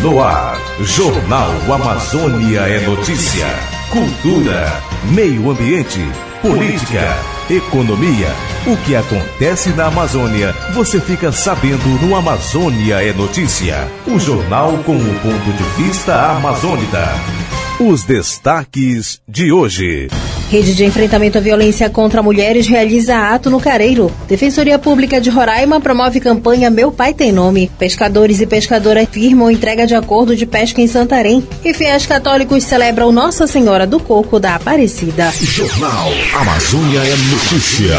No ar, Jornal Amazônia é notícia. Cultura, meio ambiente, política, economia. O que acontece na Amazônia, você fica sabendo no Amazônia é Notícia. O jornal com o ponto de vista amazônida. Os destaques de hoje. Rede de Enfrentamento à Violência contra Mulheres realiza ato no Careiro. Defensoria Pública de Roraima promove campanha Meu Pai Tem Nome. Pescadores e pescadoras firmam entrega de acordo de pesca em Santarém. E fiéis católicos celebram Nossa Senhora do Coco da Aparecida. Jornal Amazônia é Notícia.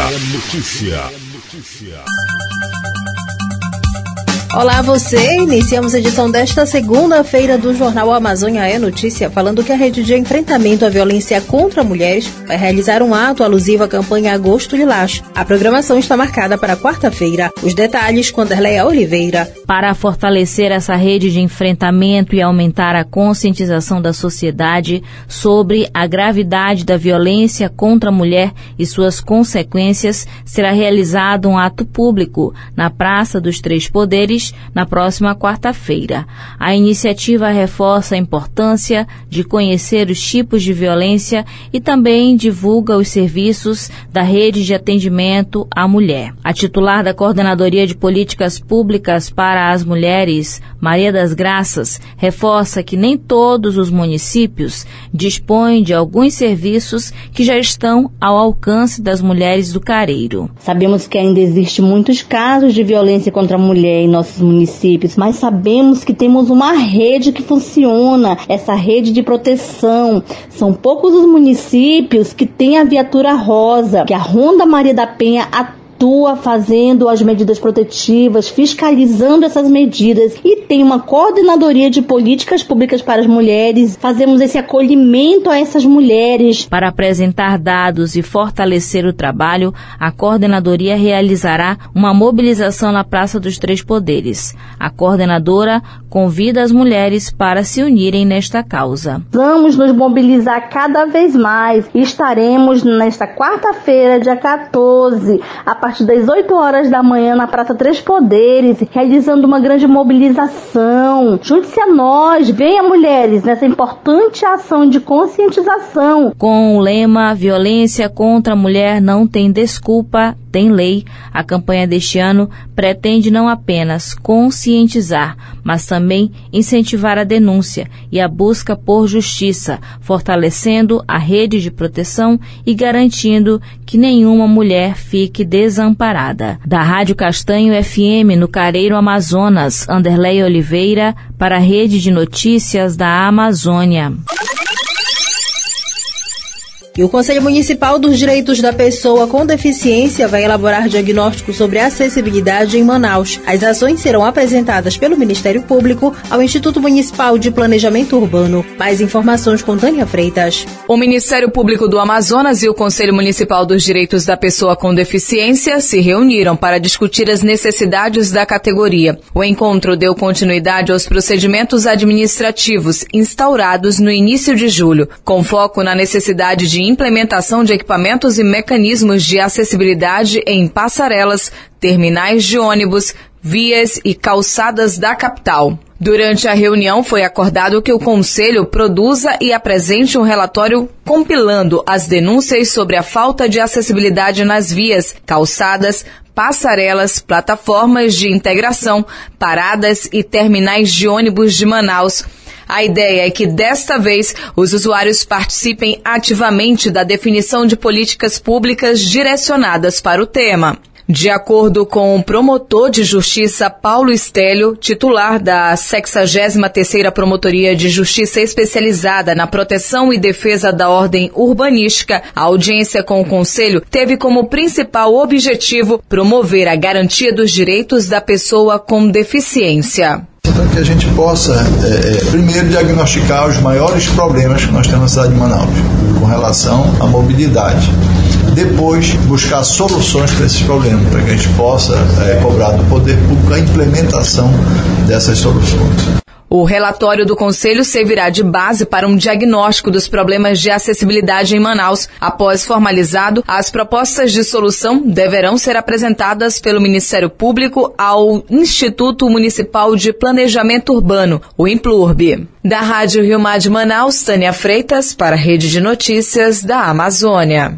Olá você, iniciamos a edição desta segunda-feira do Jornal Amazônia é Notícia, falando que a Rede de Enfrentamento à Violência contra Mulheres vai realizar um ato alusivo à campanha Agosto Lilás. A programação está marcada para quarta-feira. Os detalhes com Anderleia Oliveira. Para fortalecer essa rede de enfrentamento e aumentar a conscientização da sociedade sobre a gravidade da violência contra a mulher e suas consequências, será realizado um ato público na Praça dos Três Poderes, na próxima quarta-feira. A iniciativa reforça a importância de conhecer os tipos de violência e também divulga os serviços da rede de atendimento à mulher. A titular da Coordenadoria de Políticas Públicas para as Mulheres, Maria das Graças, reforça que nem todos os municípios dispõem de alguns serviços que já estão ao alcance das mulheres do Careiro. Sabemos que ainda existem muitos casos de violência contra a mulher em nossos municípios, mas sabemos que temos uma rede que funciona, essa rede de proteção. São poucos os municípios que têm a viatura rosa, que a Ronda Maria da Penha atua fazendo as medidas protetivas, fiscalizando essas medidas, e tem uma coordenadoria de políticas públicas para as mulheres. Fazemos esse acolhimento a essas mulheres. Para apresentar dados e fortalecer o trabalho, a coordenadoria realizará uma mobilização na Praça dos Três Poderes. A coordenadora convida as mulheres para se unirem nesta causa. Vamos nos mobilizar cada vez mais e estaremos nesta quarta-feira, dia 14, a partir das 8 horas da manhã na Praça Três Poderes, realizando uma grande mobilização. Junte-se a nós, venha mulheres, nessa importante ação de conscientização. Com o lema Violência contra a Mulher não tem desculpa, tem lei, a campanha deste ano pretende não apenas conscientizar, mas também incentivar a denúncia e a busca por justiça, fortalecendo a rede de proteção e garantindo que nenhuma mulher fique desamparada. Da Rádio Castanho FM, no Careiro, Amazonas, Anderleia Oliveira, para a Rede de Notícias da Amazônia. E o Conselho Municipal dos Direitos da Pessoa com Deficiência vai elaborar diagnóstico sobre acessibilidade em Manaus. As ações serão apresentadas pelo Ministério Público ao Instituto Municipal de Planejamento Urbano. Mais informações com Tânia Freitas. O Ministério Público do Amazonas e o Conselho Municipal dos Direitos da Pessoa com Deficiência se reuniram para discutir as necessidades da categoria. O encontro deu continuidade aos procedimentos administrativos instaurados no início de julho, com foco na necessidade de implementação de equipamentos e mecanismos de acessibilidade em passarelas, terminais de ônibus, vias e calçadas da capital. Durante a reunião, foi acordado que o Conselho produza e apresente um relatório compilando as denúncias sobre a falta de acessibilidade nas vias, calçadas, passarelas, plataformas de integração, paradas e terminais de ônibus de Manaus. A ideia é que, desta vez, os usuários participem ativamente da definição de políticas públicas direcionadas para o tema. De acordo com o promotor de justiça Paulo Estélio, titular da 63ª Promotoria de Justiça Especializada na Proteção e Defesa da Ordem Urbanística, a audiência com o Conselho teve como principal objetivo promover a garantia dos direitos da pessoa com deficiência. Então, que a gente possa, primeiro, diagnosticar os maiores problemas que nós temos na cidade de Manaus, com relação à mobilidade. Depois, buscar soluções para esses problemas, para que a gente possa cobrar do poder público a implementação dessas soluções. O relatório do Conselho servirá de base para um diagnóstico dos problemas de acessibilidade em Manaus. Após formalizado, as propostas de solução deverão ser apresentadas pelo Ministério Público ao Instituto Municipal de Planejamento Urbano, o INPLURB. Da Rádio Rio Mar de Manaus, Tânia Freitas, para a Rede de Notícias da Amazônia.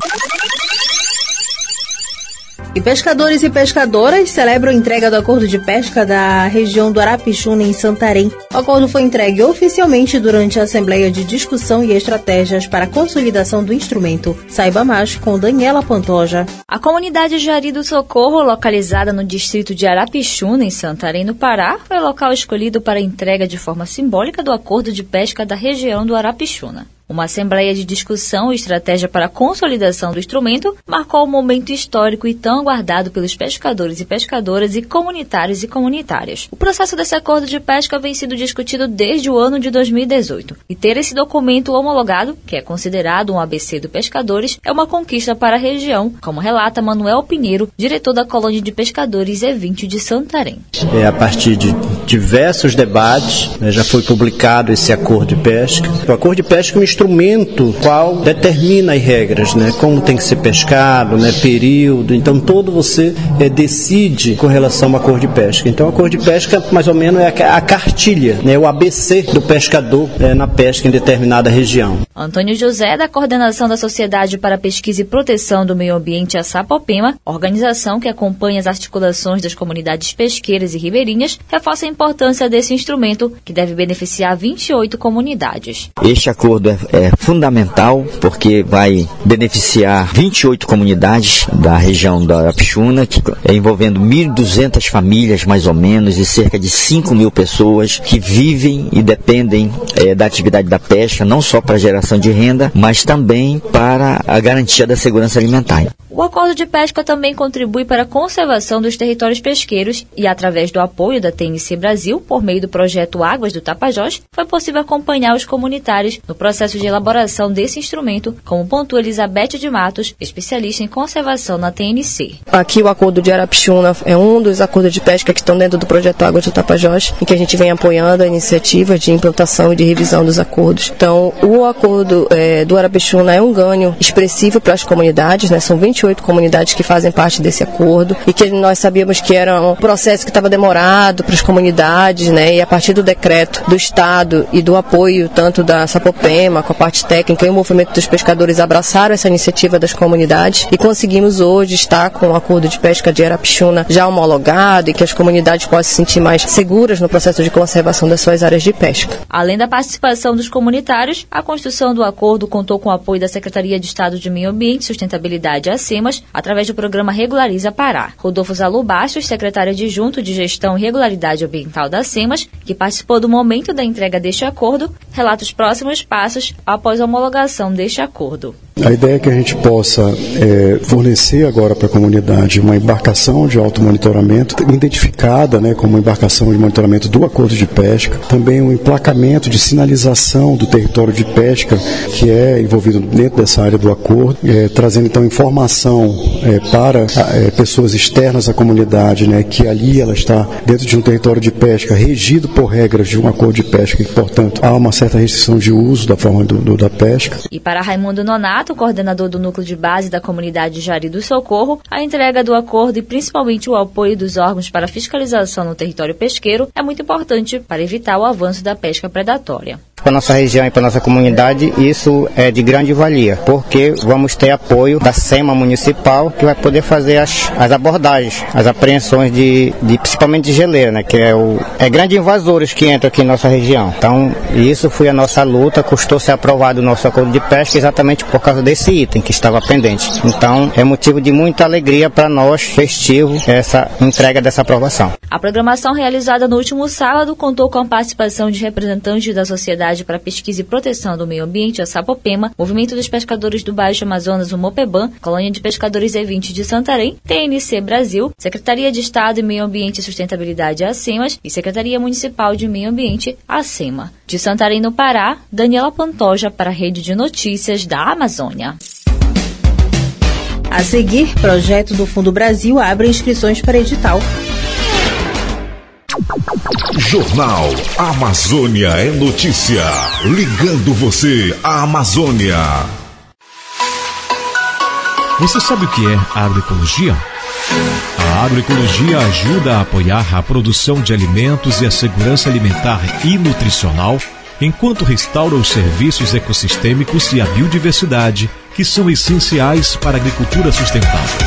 E pescadores e pescadoras celebram a entrega do acordo de pesca da região do Arapixuna, em Santarém. O acordo foi entregue oficialmente durante a Assembleia de Discussão e Estratégias para a Consolidação do Instrumento. Saiba mais com Daniela Pantoja. A comunidade Jari do Socorro, localizada no distrito de Arapixuna, em Santarém, no Pará, foi o local escolhido para a entrega de forma simbólica do acordo de pesca da região do Arapixuna. Uma assembleia de discussão e estratégia para a consolidação do instrumento marcou um momento histórico e tão aguardado pelos pescadores e pescadoras e comunitários e comunitárias. O processo desse acordo de pesca vem sendo discutido desde o ano de 2018. E ter esse documento homologado, que é considerado um ABC do pescadores, é uma conquista para a região, como relata Manuel Pinheiro, diretor da Colônia de Pescadores E20 de Santarém. A partir de diversos debates, já foi publicado esse acordo de pesca. O acordo de pesca é um instrumento qual determina as regras, como tem que ser pescado, período. Então, todo você decide com relação ao acordo de pesca. Então, o acordo de pesca, mais ou menos, é a cartilha, o ABC do pescador na pesca em determinada região. Antônio José, da Coordenação da Sociedade para a Pesquisa e Proteção do Meio Ambiente, a Sapopema, organização que acompanha as articulações das comunidades pesqueiras e ribeirinhas, reforça a importância desse instrumento, que deve beneficiar 28 comunidades. Este acordo é fundamental porque vai beneficiar 28 comunidades da região da Arapixuna, envolvendo 1.200 famílias mais ou menos e cerca de 5.000 pessoas que vivem e dependem da atividade da pesca, não só para a geração de renda, mas também para a garantia da segurança alimentar. O acordo de pesca também contribui para a conservação dos territórios pesqueiros e, através do apoio da TNC Brasil, por meio do projeto Águas do Tapajós, foi possível acompanhar os comunitários no processo de elaboração desse instrumento, como pontua Elizabeth de Matos, especialista em conservação na TNC. Aqui o acordo de Arapixuna é um dos acordos de pesca que estão dentro do projeto Águas do Tapajós, em que a gente vem apoiando a iniciativa de implantação e de revisão dos acordos. Então, o acordo do Arapixuna é um ganho expressivo para as comunidades, são 28 comunidades que fazem parte desse acordo e que nós sabíamos que era um processo que estava demorado para as comunidades, e a partir do decreto do Estado e do apoio tanto da Sapopema com a parte técnica e o movimento dos pescadores abraçaram essa iniciativa das comunidades e conseguimos hoje estar com o acordo de pesca de Arapixuna já homologado e que as comunidades possam se sentir mais seguras no processo de conservação das suas áreas de pesca. Além da participação dos comunitários, a construção do acordo contou com o apoio da Secretaria de Estado de Meio Ambiente e Sustentabilidade, a SEMAS, através do programa Regulariza Pará. Rodolfo Zalu Bastos, secretário adjunto de Gestão e Regularidade Ambiental da SEMAS, que participou do momento da entrega deste acordo, relata os próximos passos após a homologação deste acordo. A ideia é que a gente possa fornecer agora para a comunidade uma embarcação de automonitoramento identificada como uma embarcação de monitoramento do acordo de pesca, também um emplacamento de sinalização do território de pesca que é envolvido dentro dessa área do acordo, trazendo então informação para pessoas externas à comunidade, que ali ela está dentro de um território de pesca regido por regras de um acordo de pesca e, portanto, há uma certa restrição de uso da forma da pesca. E para Raimundo Nonato, coordenador do núcleo de base da comunidade Jari do Socorro, a entrega do acordo e principalmente o apoio dos órgãos para a fiscalização no território pesqueiro é muito importante para evitar o avanço da pesca predatória. Para a nossa região e para a nossa comunidade, isso é de grande valia, porque vamos ter apoio da SEMA municipal, que vai poder fazer as abordagens, as apreensões principalmente de geleira, que é grandes invasores que entram aqui em nossa região. Então, isso foi a nossa luta, custou ser aprovado o nosso acordo de pesca exatamente por causa desse item que estava pendente. Então, é motivo de muita alegria para nós, festivo, essa entrega dessa aprovação. A programação realizada no último sábado contou com a participação de representantes da Sociedade para a Pesquisa e Proteção do Meio Ambiente, a Sapopema, Movimento dos Pescadores do Baixo Amazonas, o MOPEBAN, Colônia de Pescadores E20 de Santarém, TNC Brasil, Secretaria de Estado e Meio Ambiente e Sustentabilidade, a SEMAS, e Secretaria Municipal de Meio Ambiente, a SEMA. De Santarém, no Pará, Daniela Pantoja para a Rede de Notícias da Amazônia. A seguir, projeto do Fundo Brasil abre inscrições para edital. Jornal Amazônia é notícia. Ligando você à Amazônia. Você sabe o que é agroecologia? A agroecologia ajuda a apoiar a produção de alimentos e a segurança alimentar e nutricional, enquanto restaura os serviços ecossistêmicos e a biodiversidade, que são essenciais para a agricultura sustentável.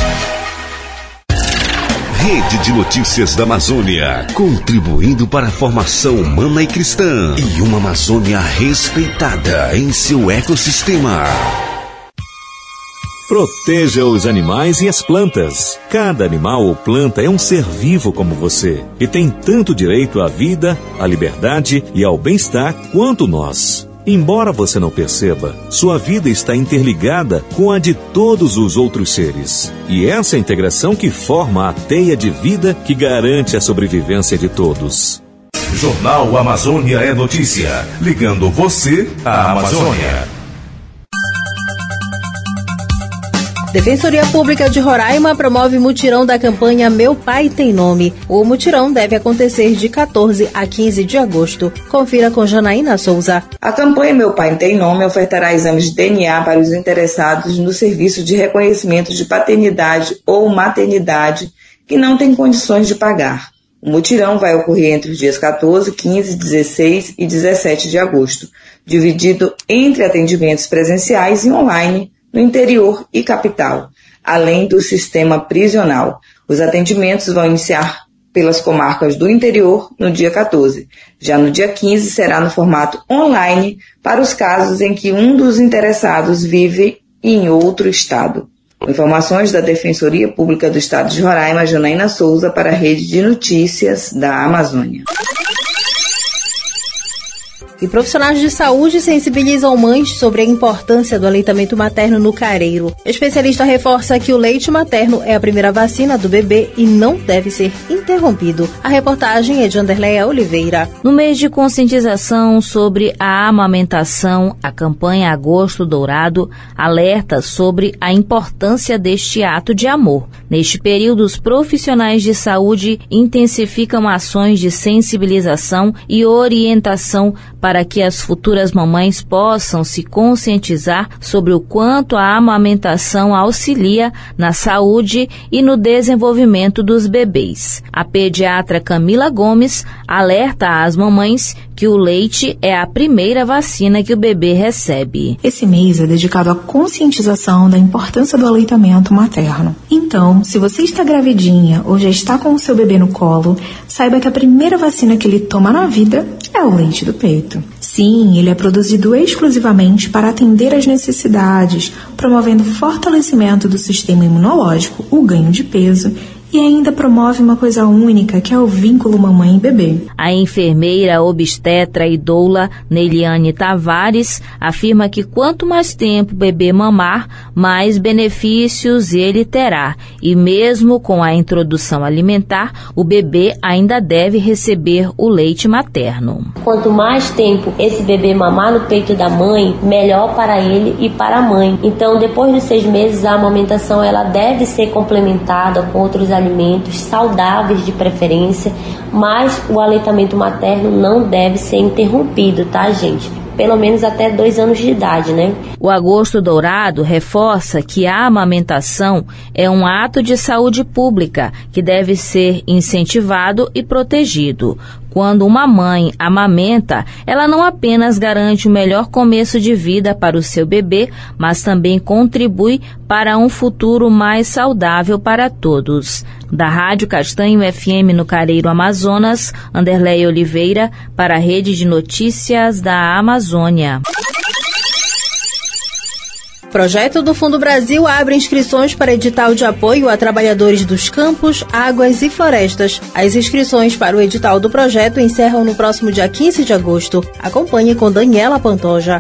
Rede de Notícias da Amazônia, contribuindo para a formação humana e cristã e uma Amazônia respeitada em seu ecossistema. Proteja os animais e as plantas. Cada animal ou planta é um ser vivo como você e tem tanto direito à vida, à liberdade e ao bem-estar quanto nós. Embora você não perceba, sua vida está interligada com a de todos os outros seres. E essa integração que forma a teia de vida que garante a sobrevivência de todos. Jornal Amazônia é notícia. Ligando você à Amazônia. Defensoria Pública de Roraima promove mutirão da campanha Meu Pai Tem Nome. O mutirão deve acontecer de 14 a 15 de agosto. Confira com Janaína Souza. A campanha Meu Pai Tem Nome ofertará exames de DNA para os interessados no serviço de reconhecimento de paternidade ou maternidade que não têm condições de pagar. O mutirão vai ocorrer entre os dias 14, 15, 16 e 17 de agosto, dividido entre atendimentos presenciais e online, no interior e capital, além do sistema prisional. Os atendimentos vão iniciar pelas comarcas do interior no dia 14. Já no dia 15 será no formato online para os casos em que um dos interessados vive em outro estado. Informações da Defensoria Pública do Estado de Roraima, Janaína Souza, para a Rede de Notícias da Amazônia. E profissionais de saúde sensibilizam mães sobre a importância do aleitamento materno no careiro. O especialista reforça que o leite materno é a primeira vacina do bebê e não deve ser interrompido. A reportagem é de Anderleia Oliveira. No mês de conscientização sobre a amamentação, a campanha Agosto Dourado alerta sobre a importância deste ato de amor. Neste período, os profissionais de saúde intensificam ações de sensibilização e orientação para que as futuras mamães possam se conscientizar sobre o quanto a amamentação auxilia na saúde e no desenvolvimento dos bebês. A pediatra Camila Gomes alerta às mamães que o leite é a primeira vacina que o bebê recebe. Esse mês é dedicado à conscientização da importância do aleitamento materno. Então, se você está gravidinha ou já está com o seu bebê no colo, saiba que a primeira vacina que ele toma na vida é o leite do peito. Sim, ele é produzido exclusivamente para atender às necessidades, promovendo o fortalecimento do sistema imunológico, o ganho de peso e ainda promove uma coisa única, que é o vínculo mamãe e bebê. A enfermeira obstetra e doula Neiliane Tavares afirma que quanto mais tempo o bebê mamar, mais benefícios ele terá. E mesmo com a introdução alimentar, o bebê ainda deve receber o leite materno. Quanto mais tempo esse bebê mamar no peito da mãe, melhor para ele e para a mãe. Então, depois dos 6 meses, a amamentação ela deve ser complementada com outros alimentos saudáveis de preferência, mas o aleitamento materno não deve ser interrompido, tá, gente? Pelo menos até 2 anos de idade, né? O Agosto Dourado reforça que a amamentação é um ato de saúde pública que deve ser incentivado e protegido. Quando uma mãe amamenta, ela não apenas garante o melhor começo de vida para o seu bebê, mas também contribui para um futuro mais saudável para todos. Da Rádio Castanho FM no Careiro Amazonas, Anderleia Oliveira, para a Rede de Notícias da Amazônia. Projeto do Fundo Brasil abre inscrições para edital de apoio a trabalhadores dos campos, águas e florestas. As inscrições para o edital do projeto encerram no próximo dia 15 de agosto. Acompanhe com Daniela Pantoja. O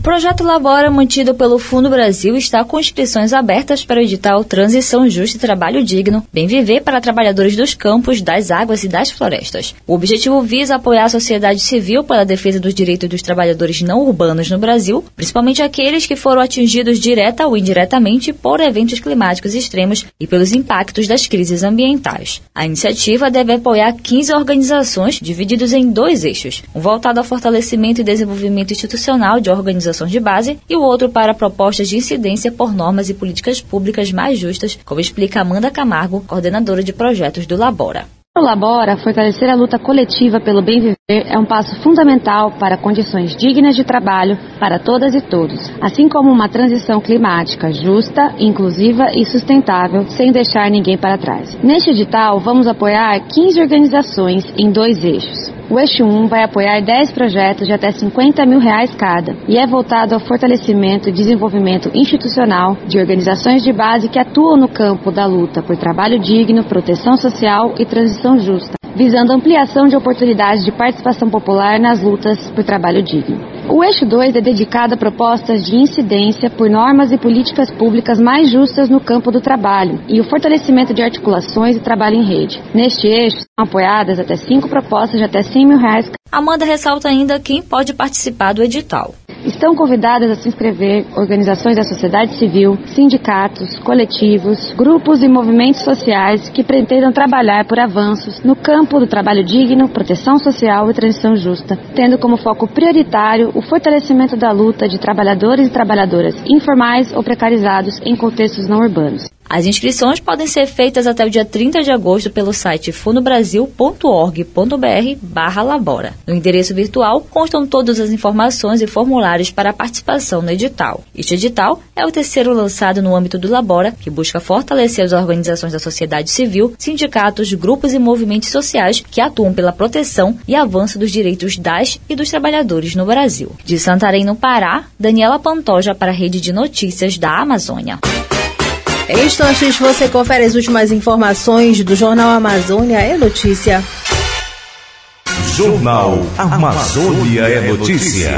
O projeto Labora, mantido pelo Fundo Brasil, está com inscrições abertas para o edital Transição Justa e Trabalho Digno, Bem Viver para trabalhadores dos campos, das águas e das florestas. O objetivo visa apoiar a sociedade civil pela defesa dos direitos dos trabalhadores não urbanos no Brasil, principalmente aqueles que foram atingidos direta ou indiretamente por eventos climáticos extremos e pelos impactos das crises ambientais. A iniciativa deve apoiar 15 organizações divididas em 2 eixos, um voltado ao fortalecimento e desenvolvimento institucional de organizações de base e o outro para propostas de incidência por normas e políticas públicas mais justas, como explica Amanda Camargo, coordenadora de projetos do Labora. O Labora, fortalecer a luta coletiva pelo bem viver é um passo fundamental para condições dignas de trabalho para todas e todos, assim como uma transição climática justa, inclusiva e sustentável, sem deixar ninguém para trás. Neste edital, vamos apoiar 15 organizações em 2 eixos. O eixo 1 vai apoiar 10 projetos de até R$50 mil cada e é voltado ao fortalecimento e desenvolvimento institucional de organizações de base que atuam no campo da luta por trabalho digno, proteção social e transição justa, visando ampliação de oportunidades de participação popular nas lutas por trabalho digno. O eixo 2 é dedicado a propostas de incidência por normas e políticas públicas mais justas no campo do trabalho e o fortalecimento de articulações e trabalho em rede. Neste eixo, são apoiadas até 5 propostas de até R$100 mil. Amanda ressalta ainda quem pode participar do edital. Estão convidadas a se inscrever organizações da sociedade civil, sindicatos, coletivos, grupos e movimentos sociais que pretendam trabalhar por avanços no campo do trabalho digno, proteção social e transição justa, tendo como foco prioritário o fortalecimento da luta de trabalhadores e trabalhadoras informais ou precarizados em contextos não urbanos. As inscrições podem ser feitas até o dia 30 de agosto pelo site fundobrasil.org.br/labora. No endereço virtual constam todas as informações e formulários para a participação no edital. Este edital é o terceiro lançado no âmbito do Labora, que busca fortalecer as organizações da sociedade civil, sindicatos, grupos e movimentos sociais que atuam pela proteção e avanço dos direitos das e dos trabalhadores no Brasil. De Santarém, no Pará, Daniela Pantoja para a Rede de Notícias da Amazônia. Em instantes, você confere as últimas informações do Jornal Amazônia é Notícia. Jornal Amazônia é Notícia.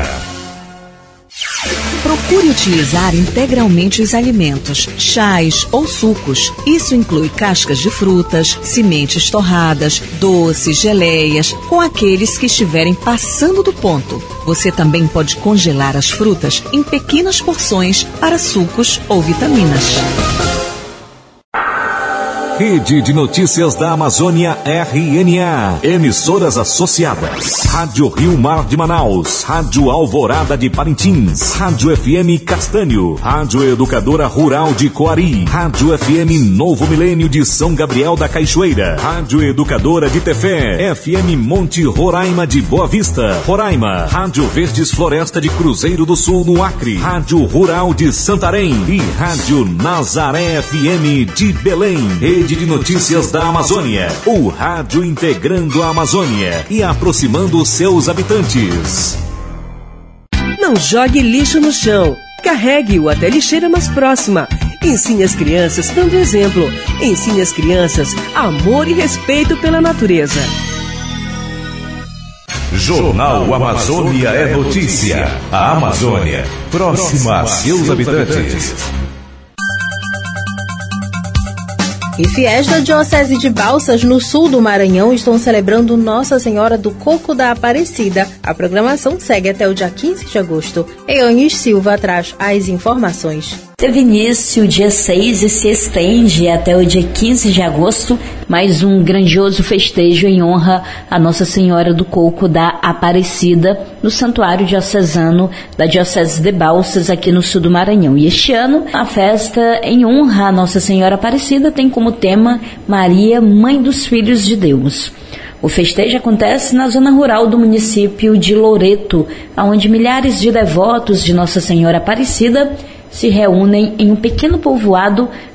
Procure utilizar integralmente os alimentos, chás ou sucos. Isso inclui cascas de frutas, sementes torradas, doces, geleias, com aqueles que estiverem passando do ponto. Você também pode congelar as frutas em pequenas porções para sucos ou vitaminas. Rede de Notícias da Amazônia RNA. Emissoras associadas. Rádio Rio Mar de Manaus. Rádio Alvorada de Parintins. Rádio FM Castanho. Rádio Educadora Rural de Coari. Rádio FM Novo Milênio de São Gabriel da Cachoeira. Rádio Educadora de Tefé. FM Monte Roraima de Boa Vista, Roraima. Rádio Verdes Floresta de Cruzeiro do Sul, no Acre. Rádio Rural de Santarém. E Rádio Nazaré FM de Belém. Rede de Notícias da Amazônia, o rádio integrando a Amazônia e aproximando seus habitantes. Não jogue lixo no chão. Carregue-o até a lixeira mais próxima. Ensine as crianças dando exemplo. Ensine as crianças amor e respeito pela natureza. Jornal Amazônia é Notícia. A Amazônia, próxima a seus habitantes. E fiéis da Diocese de Balsas, no sul do Maranhão, estão celebrando Nossa Senhora do Coco da Aparecida. A programação segue até o dia 15 de agosto. Eanes Silva traz as informações. Teve início dia 6 e se estende até o dia 15 de agosto, mais um grandioso festejo em honra a Nossa Senhora do Coco da Aparecida, no Santuário Diocesano da Diocese de Balsas, aqui no sul do Maranhão. E este ano, a festa em honra a Nossa Senhora Aparecida tem como tema Maria, Mãe dos Filhos de Deus. O festejo acontece na zona rural do município de Loreto, onde milhares de devotos de Nossa Senhora Aparecida se reúnem em um pequeno povoado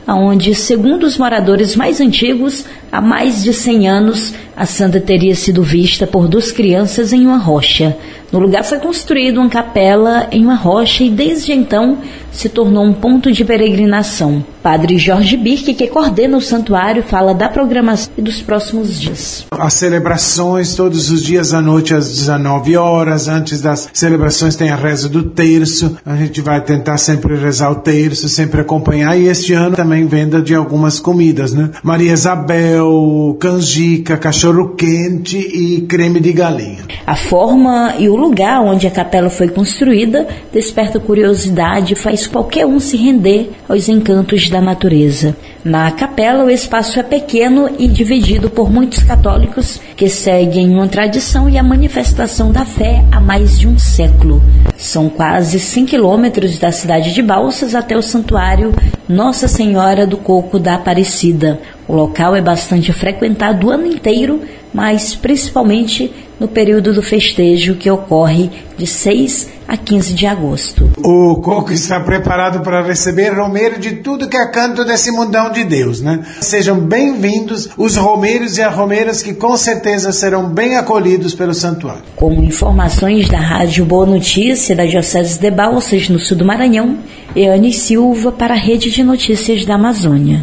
onde, segundo os moradores mais antigos, há mais de 100 anos, a santa teria sido vista por 2 crianças em uma rocha. No lugar foi construída uma capela em uma rocha e desde então se tornou um ponto de peregrinação. Padre Jorge Birk, que coordena o santuário, fala da programação e dos próximos dias. As celebrações todos os dias à noite às 19 horas. Antes das celebrações tem a reza do terço. A gente vai tentar sempre rezar o terço, sempre acompanhar. E este ano também venda de algumas comidas, né? Maria Isabel, canjica, cachorro quente e creme de galinha. A forma e o lugar onde a capela foi construída desperta curiosidade e faz qualquer um se render aos encantos da natureza. Na capela, o espaço é pequeno e dividido por muitos católicos que seguem uma tradição e a manifestação da fé há mais de um século. São quase 100 quilômetros da cidade de Balsas até o santuário Nossa Senhora do Coco da Aparecida. O local é bastante frequentado o ano inteiro, mas principalmente no período do festejo, que ocorre de 6 a 15 de agosto. O Coco está preparado para receber romeiro de tudo que é canto desse mundão de Deus, né? Sejam bem-vindos os romeiros e as romeiras que com certeza serão bem acolhidos pelo santuário. Com informações da Rádio Boa Notícia da Diocese de Balsas, no sul do Maranhão, Eane Silva para a Rede de Notícias da Amazônia.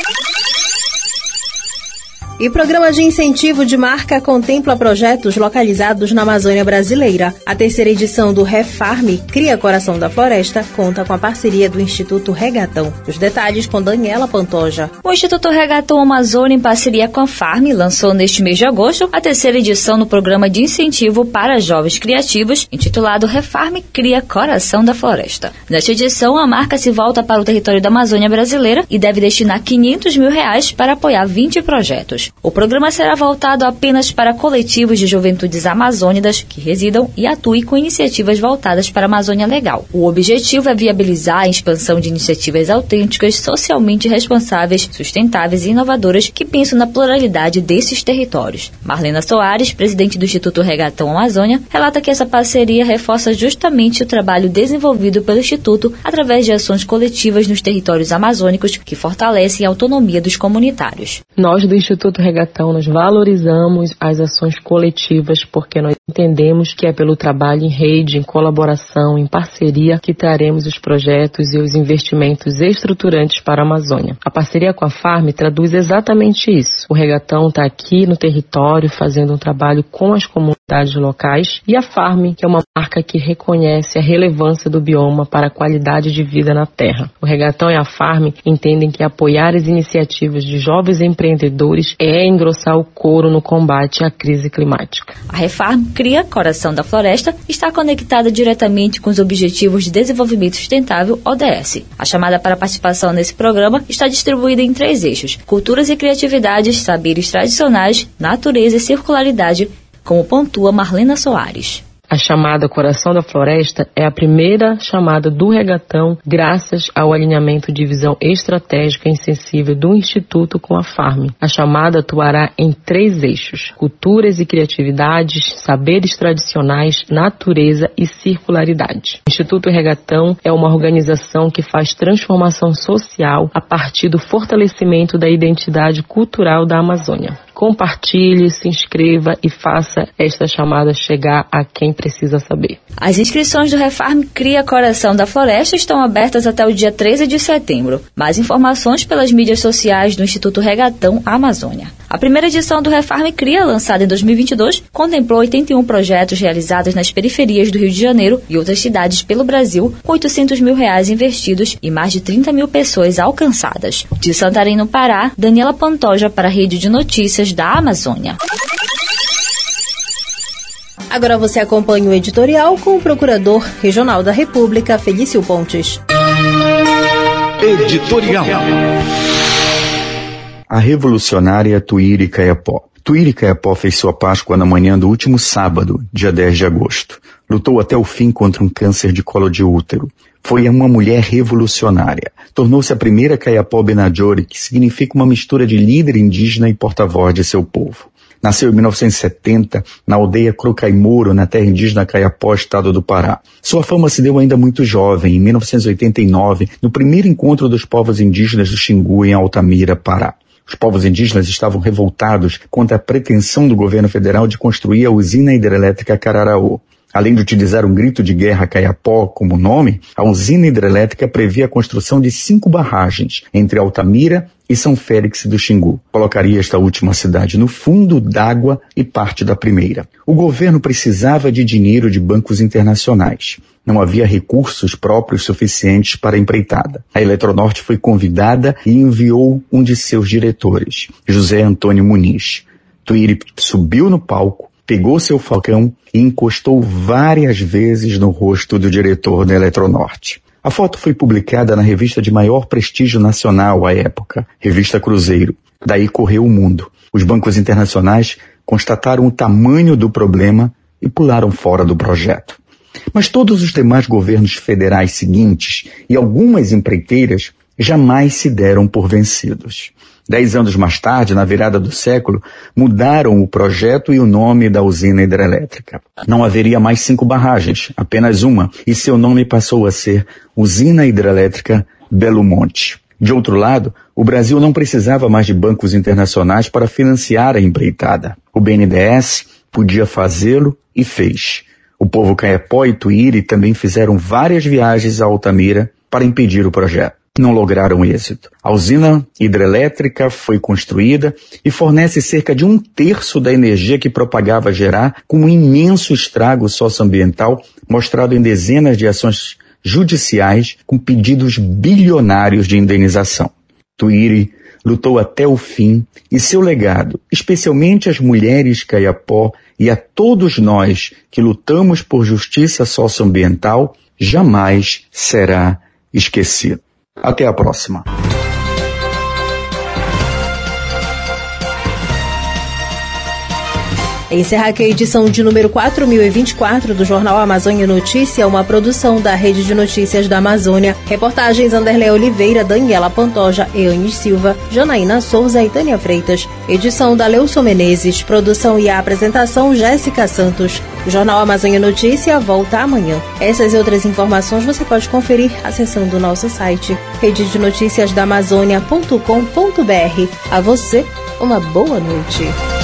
E programa de incentivo de marca contempla projetos localizados na Amazônia brasileira. A 3ª edição do Refarm Cria Coração da Floresta conta com a parceria do Instituto Regatão. Os detalhes com Daniela Pantoja. O Instituto Regatão Amazônia, em parceria com a Farm, lançou neste mês de agosto a 3ª edição do programa de incentivo para jovens criativos, intitulado Refarm Cria Coração da Floresta. Nesta edição, a marca se volta para o território da Amazônia brasileira e deve destinar R$500 mil para apoiar 20 projetos. O programa será voltado apenas para coletivos de juventudes amazônidas que residam e atuem com iniciativas voltadas para a Amazônia Legal. O objetivo é viabilizar a expansão de iniciativas autênticas, socialmente responsáveis, sustentáveis e inovadoras que pensam na pluralidade desses territórios. Marlena Soares, presidente do Instituto Regatão Amazônia, relata que essa parceria reforça justamente o trabalho desenvolvido pelo Instituto através de ações coletivas nos territórios amazônicos que fortalecem a autonomia dos comunitários. Nós do Instituto Regatão, nós valorizamos as ações coletivas porque nós entendemos que é pelo trabalho em rede, em colaboração, em parceria que traremos os projetos e os investimentos estruturantes para a Amazônia. A parceria com a Farm traduz exatamente isso. O Regatão está aqui no território fazendo um trabalho com as comunidades locais e a Farm, que é uma marca que reconhece a relevância do bioma para a qualidade de vida na terra. O Regatão e a Farm entendem que apoiar as iniciativas de jovens empreendedores é engrossar o couro no combate à crise climática. A Refarm Cria Coração da Floresta está conectada diretamente com os Objetivos de Desenvolvimento Sustentável, ODS. A chamada para participação nesse programa está distribuída em 3 eixos: culturas e criatividades, saberes tradicionais, natureza e circularidade, como pontua Marlena Soares. A chamada Coração da Floresta é a primeira chamada do Regatão graças ao alinhamento de visão estratégica e sensível do Instituto com a Farm. A chamada atuará em 3 eixos: culturas e criatividades, saberes tradicionais, natureza e circularidade. O Instituto Regatão é uma organização que faz transformação social a partir do fortalecimento da identidade cultural da Amazônia. Compartilhe, se inscreva e faça esta chamada chegar a quem precisa saber. As inscrições do Refarm Cria Coração da Floresta estão abertas até o dia 13 de setembro. Mais informações pelas mídias sociais do Instituto Regatão Amazônia. A primeira edição do Refarm Cria, lançada em 2022, contemplou 81 projetos realizados nas periferias do Rio de Janeiro e outras cidades pelo Brasil, com R$800 mil investidos e mais de 30 mil pessoas alcançadas. De Santarém, no Pará, Daniela Pantoja para a Rede de Notícias da Amazônia. Agora você acompanha o editorial com o Procurador Regional da República, Felício Pontes. Editorial. A revolucionária Tuíri Caiapó. Tuíri Caiapó fez sua Páscoa na manhã do último sábado, dia 10 de agosto. Lutou até o fim contra um câncer de colo de útero. Foi uma mulher revolucionária. Tornou-se a primeira Caiapó Benadjori, que significa uma mistura de líder indígena e porta-voz de seu povo. Nasceu em 1970 na aldeia Crocaimoro, na terra indígena Caiapó, estado do Pará. Sua fama se deu ainda muito jovem, em 1989, no primeiro encontro dos povos indígenas do Xingu, em Altamira, Pará. Os povos indígenas estavam revoltados contra a pretensão do governo federal de construir a usina hidrelétrica Cararaú. Além de utilizar um grito de guerra Caiapó como nome, a usina hidrelétrica previa a construção de 5 barragens entre Altamira e São Félix do Xingu. Colocaria esta última cidade no fundo d'água e parte da primeira. O governo precisava de dinheiro de bancos internacionais. Não havia recursos próprios suficientes para a empreitada. A Eletronorte foi convidada e enviou um de seus diretores, José Antônio Muniz. Tuíri subiu no palco, pegou seu facão e encostou várias vezes no rosto do diretor da Eletronorte. A foto foi publicada na revista de maior prestígio nacional à época, Revista Cruzeiro. Daí correu o mundo. Os bancos internacionais constataram o tamanho do problema e pularam fora do projeto. Mas todos os demais governos federais seguintes e algumas empreiteiras jamais se deram por vencidos. 10 anos mais tarde, na virada do século, mudaram o projeto e o nome da usina hidrelétrica. Não haveria mais 5 barragens, apenas uma, e seu nome passou a ser Usina Hidrelétrica Belo Monte. De outro lado, o Brasil não precisava mais de bancos internacionais para financiar a empreitada. O BNDES podia fazê-lo e fez. O povo Caiapó e Tuíri também fizeram várias viagens a Altamira para impedir o projeto. Não lograram êxito. A usina hidrelétrica foi construída e fornece cerca de 1/3 da energia que propagava gerar, com um imenso estrago socioambiental mostrado em dezenas de ações judiciais com pedidos bilionários de indenização. Tuíri lutou até o fim e seu legado, especialmente às mulheres Caiapó e a todos nós que lutamos por justiça socioambiental, jamais será esquecido. Até a próxima. Encerra aqui a edição de número 4024 do Jornal Amazônia Notícia, uma produção da Rede de Notícias da Amazônia. Reportagens Anderlé Oliveira, Daniela Pantoja, Eanes Silva, Janaína Souza e Tânia Freitas. Edição da Leuson Menezes. Produção e apresentação Jéssica Santos. O Jornal Amazônia Notícia volta amanhã. Essas e outras informações você pode conferir acessando o nosso site rededenoticiasdaamazônia.com.br. A você, uma boa noite.